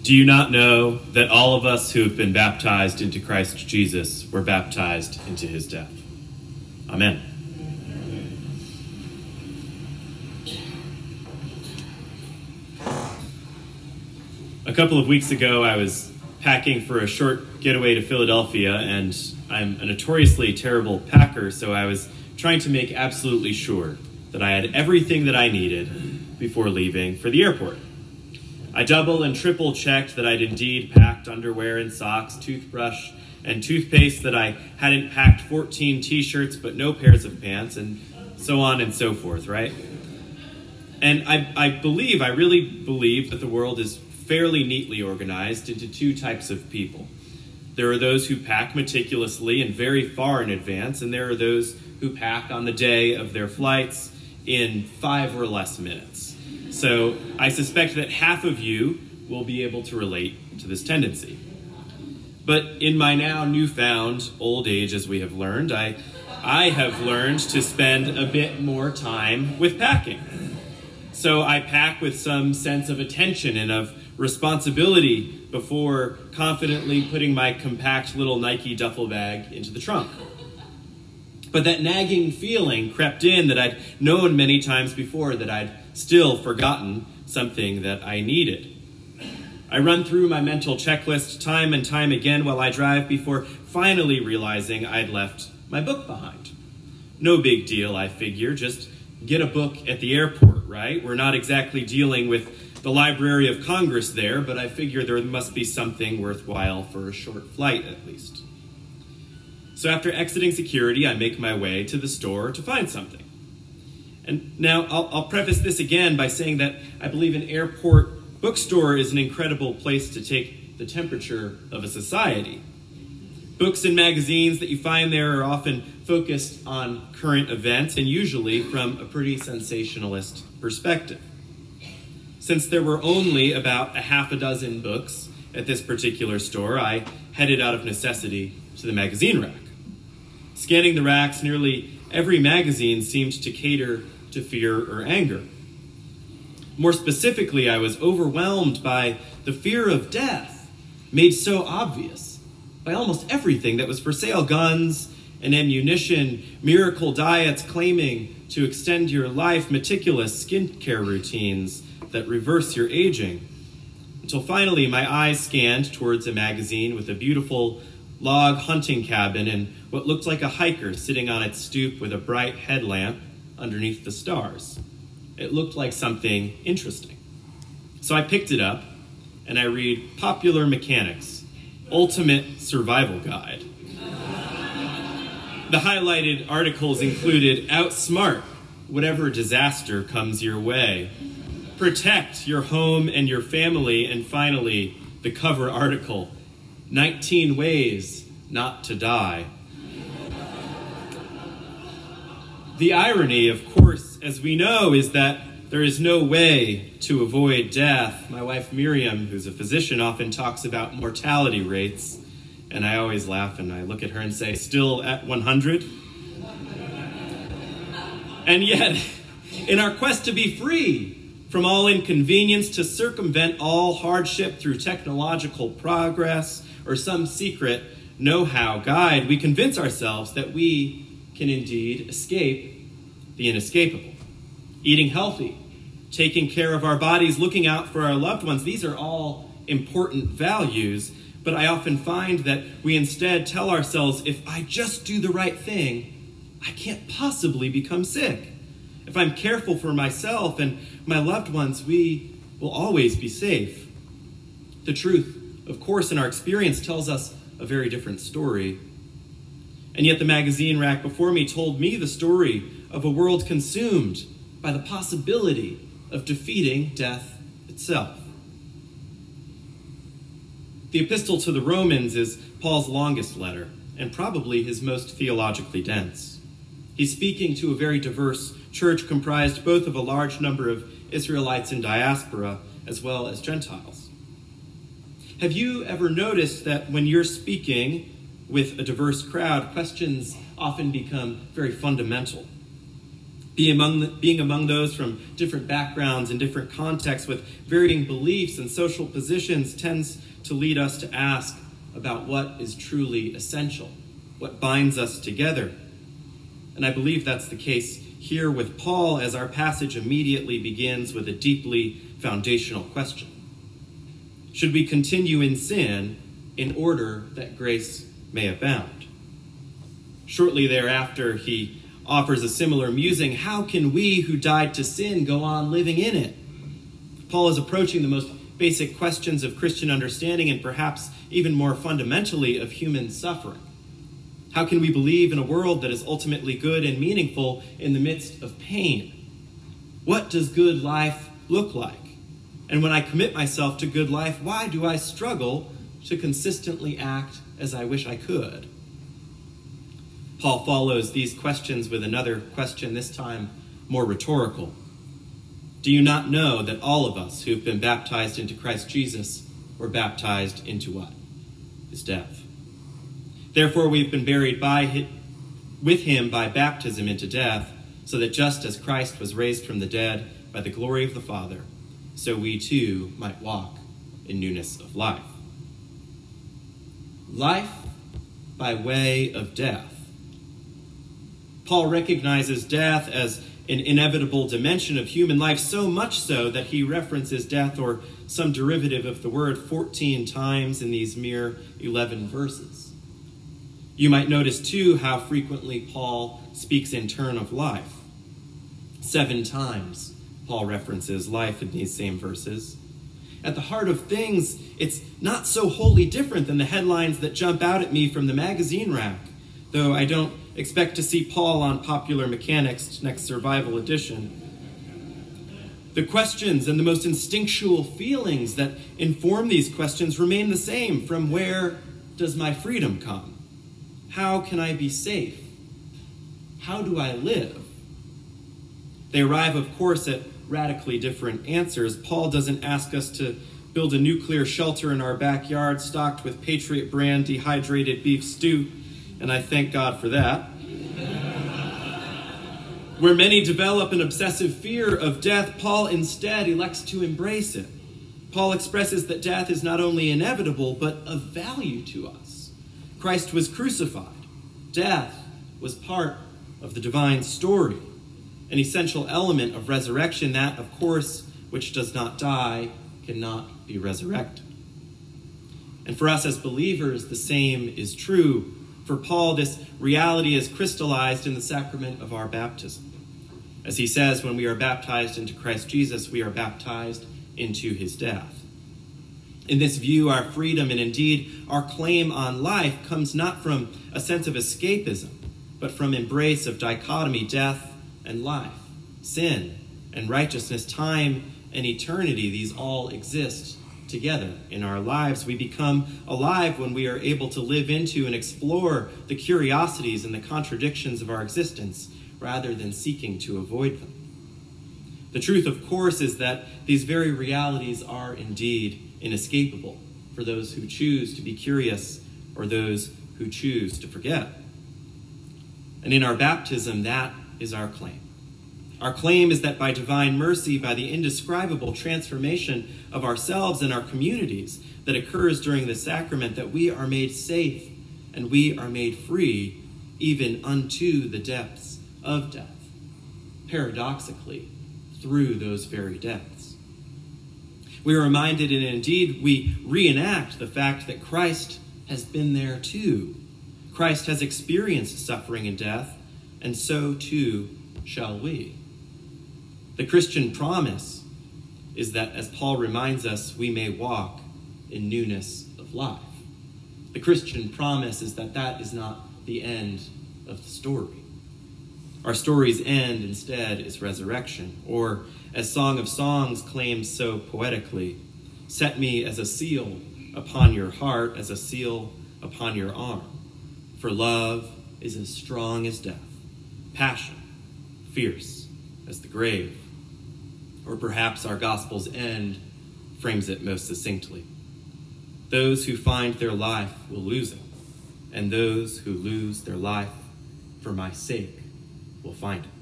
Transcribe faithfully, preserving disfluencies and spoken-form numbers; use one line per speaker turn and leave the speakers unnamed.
Do you not know that all of us who have been baptized into Christ Jesus were baptized into his death? Amen. A couple of weeks ago, I was packing for a short getaway to Philadelphia, and I'm a notoriously terrible packer, so I was trying to make absolutely sure that I had everything that I needed before leaving for the airport. I double and triple checked that I'd indeed packed underwear and socks, toothbrush and toothpaste, that I hadn't packed fourteen t-shirts but no pairs of pants, and so on and so forth, right? And I, I believe, I really believe that the world is fairly neatly organized into two types of people. There are those who pack meticulously and very far in advance, and there are those who pack on the day of their flights in five or less minutes. So I suspect that half of you will be able to relate to this tendency. But in my now newfound old age, as we have learned, I, I have learned to spend a bit more time with packing. So I pack with some sense of attention and of responsibility before confidently putting my compact little Nike duffel bag into the trunk. But that nagging feeling crept in that I'd known many times before, that I'd still forgotten something that I needed. I run through my mental checklist time and time again while I drive before finally realizing I'd left my book behind. No big deal, I figure. Just get a book at the airport, right? We're not exactly dealing with the Library of Congress there, but I figure there must be something worthwhile for a short flight at least. So after exiting security, I make my way to the store to find something. And now I'll, I'll preface this again by saying that I believe an airport bookstore is an incredible place to take the temperature of a society. Books and magazines that you find there are often focused on current events, and usually from a pretty sensationalist perspective. Since there were only about a half a dozen books at this particular store, I headed out of necessity to the magazine rack. Scanning the racks, nearly every magazine seemed to cater to fear or anger. More specifically, I was overwhelmed by the fear of death, made so obvious by almost everything that was for sale: guns and ammunition, miracle diets claiming to extend your life, meticulous skincare routines that reverse your aging. Until finally my eyes scanned towards a magazine with a beautiful log hunting cabin and what looked like a hiker sitting on its stoop with a bright headlamp underneath the stars. It looked like something interesting. So I picked it up and I read Popular Mechanics, Ultimate Survival Guide. The highlighted articles included outsmart whatever disaster comes your way, protect your home and your family, and finally, the cover article, nineteen ways not to die. The irony, of course, as we know, is that there is no way to avoid death. My wife Miriam, who's a physician, often talks about mortality rates, and I always laugh and I look at her and say, still at one hundred? And yet, in our quest to be free from all inconvenience, to circumvent all hardship through technological progress or some secret know-how guide, we convince ourselves that we can indeed escape the inescapable. Eating healthy, taking care of our bodies, looking out for our loved ones, these are all important values, but I often find that we instead tell ourselves, if I just do the right thing, I can't possibly become sick. If I'm careful for myself and my loved ones, we will always be safe. The truth, of course, in our experience tells us a very different story. And yet the magazine rack before me told me the story of a world consumed by the possibility of defeating death itself. The Epistle to the Romans is Paul's longest letter, and probably his most theologically dense. He's speaking to a very diverse church comprised both of a large number of Israelites in diaspora as well as Gentiles. Have you ever noticed that when you're speaking with a diverse crowd, questions often become very fundamental? Be among the, being among those from different backgrounds and different contexts with varying beliefs and social positions tends to lead us to ask about what is truly essential, what binds us together. And I believe that's the case here with Paul, as our passage immediately begins with a deeply foundational question. Should we continue in sin in order that grace may abound? Shortly thereafter, he offers a similar musing. How can we who died to sin go on living in it? Paul is approaching the most basic questions of Christian understanding and perhaps even more fundamentally of human suffering. How can we believe in a world that is ultimately good and meaningful in the midst of pain? What does good life look like? And when I commit myself to good life, why do I struggle to consistently act as I wish I could? Paul follows these questions with another question, this time more rhetorical. Do you not know that all of us who've been baptized into Christ Jesus were baptized into what? His death. Therefore, we've been buried by him, with him by baptism into death, so that just as Christ was raised from the dead by the glory of the Father, so we too might walk in newness of life. Life by way of death. Paul recognizes death as an inevitable dimension of human life, so much so that he references death or some derivative of the word fourteen times in these mere eleven verses. You might notice, too, how frequently Paul speaks in turn of life. Seven times Paul references life in these same verses. At the heart of things, it's not so wholly different than the headlines that jump out at me from the magazine rack, though I don't expect to see Paul on Popular Mechanics' next survival edition. The questions and the most instinctual feelings that inform these questions remain the same. From where does my freedom come? How can I be safe? How do I live? They arrive, of course, at radically different answers. Paul doesn't ask us to build a nuclear shelter in our backyard stocked with Patriot brand dehydrated beef stew, and I thank God for that. Where many develop an obsessive fear of death, Paul instead elects to embrace it. Paul expresses that death is not only inevitable, but of value to us. Christ was crucified. Death was part of the divine story, an essential element of resurrection, that, of course, which does not die cannot be resurrected. And for us as believers, the same is true. For Paul, this reality is crystallized in the sacrament of our baptism. As he says, when we are baptized into Christ Jesus, we are baptized into his death. In this view, our freedom and indeed our claim on life comes not from a sense of escapism, but from embrace of dichotomy, death and life, sin and righteousness, time and eternity. These all exist together in our lives. We become alive when we are able to live into and explore the curiosities and the contradictions of our existence rather than seeking to avoid them. The truth, of course, is that these very realities are indeed inescapable for those who choose to be curious or those who choose to forget. And in our baptism, that is our claim. Our claim is that by divine mercy, by the indescribable transformation of ourselves and our communities that occurs during the sacrament, that we are made safe and we are made free even unto the depths of death, paradoxically, through those very depths. We are reminded, and indeed we reenact the fact that Christ has been there too. Christ has experienced suffering and death, and so too shall we. The Christian promise is that, as Paul reminds us, we may walk in newness of life. The Christian promise is that that is not the end of the story. Our story's end, instead, is resurrection, or, as Song of Songs claims so poetically, set me as a seal upon your heart, as a seal upon your arm. For love is as strong as death, passion fierce as the grave. Or perhaps our gospel's end frames it most succinctly. Those who find their life will lose it, and those who lose their life for my sake will find it.